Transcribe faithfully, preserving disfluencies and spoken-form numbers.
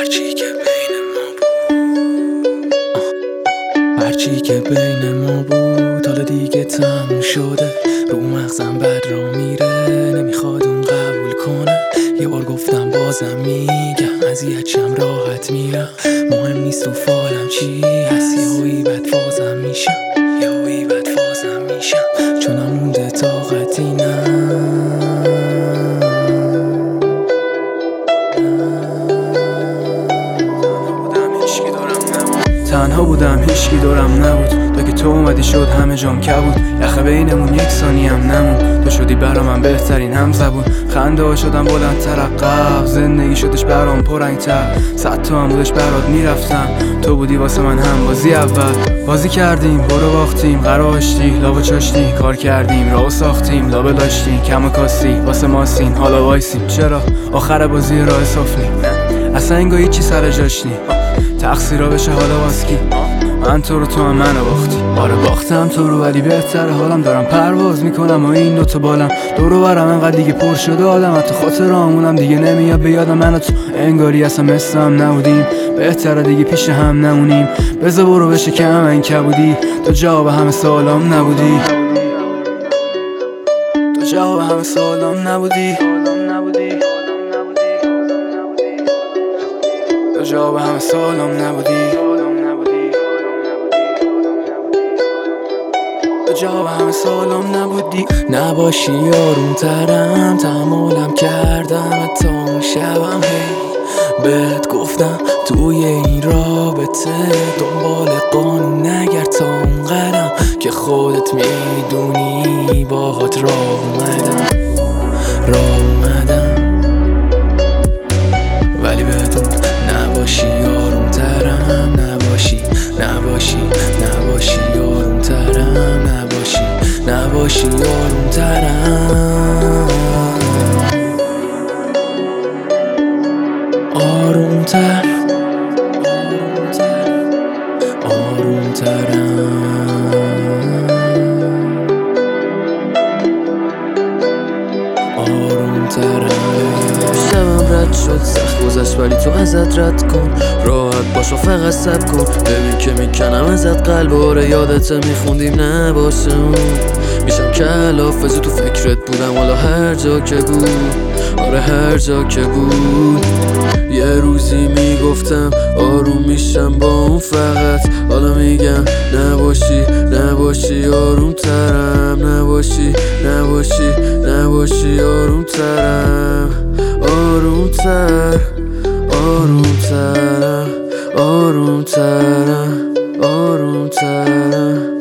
هرچی که بین ما بود هرچی که بین ما بود حالا دیگه تموم شده. رو مغزم بد را میره، نمیخواد اون قبول کنه. یه بار گفتم بازم میگم، اذیتشم راحت میرم. مهم نیست تو فالم چی هست، یهویی بد فازم میشم یهویی بد فازم میشم چون مونده طاقتی نه. تنها بودم هیچکی دورم نبود، تا که تو اومدی شد همه جام کبود. یخه بینمون یک ثانی هم نمون، تو شدی برا من بهترین هم زبون. خنده ها شدم بلند تر عقب، زندگی شدش برام پرنگ تر. صد تا هم بودش برات میرفتم، تو بودی واسه من هم بازی اول. بازی کردیم برو باختیم، قرار آشتی لابا چاشتی. کار کردیم راه ساختیم لابه داشتیم، کم و کاستی واسه ماسین حالا وایسیم. چرا آخر بازی راه صافنی، اصلا انگاه هیچی سر جاش نی. تقصیرا بشه حالا واسکی، من تو رو تو هم منو باختی. آره باختم تو رو ولی بهتره حالم، دارم پرواز میکنم و این دوتا بالم. دورو برم انقدر دیگه پر شده آدم، حتی خاطر آمونم دیگه نمیاد بیادم. من و تو انگاری اصلا مثل هم نبودیم، بهتره دیگه پیش هم نمونیم. بذار برو بشه کم این کبودی، تو جواب همه سوالام نبودی. تو جواب همه سوالام نبودی. تو جواب همه سوالام نبودی. تو جواب همه سوالام نبودی. نباشی آروم ترم، تحملم کردم تا اون شبم. هی بهت گفتم توی این رابطه دنبال قانون نگرد تا اون قدم که خودت میدونی باهات راه اومدم راه اومدم. ولی بدون نباشی آروم ترم، نباشی نباشی نباشی آروم ترم، نباشی نباشی آروم ترم، آروم تر آروم ترم، آروم ترم. شبم رد شد سخت گذشت ولی تو ازت رد کن. راحت باش و فقط سب کن، ببین که میکنم ازت قلب. آره یادت میخوندیم نباشم، میشم کلافزی تو فکرت بودم حالا هر جا که بود. آره هر جا که بود. یه روزی میگفتم آروم میشم با اون، فقط حالا میگم نباشی نباشی آروم ترم، نباشی نباشی نباشی آروم ترم، آروم تر آروم ترم آروم ترم آروم ترم.